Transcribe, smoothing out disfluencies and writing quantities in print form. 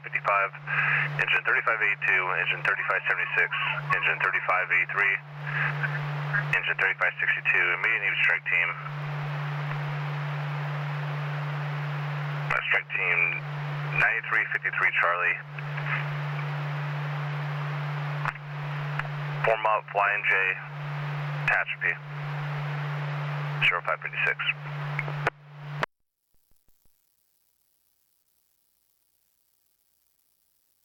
engine 3582, engine 3576, engine 3583, engine 3562, immediate need strike team. Strike team 9353 Charlie. Form up, fly NJ, Tehachapi, 0556.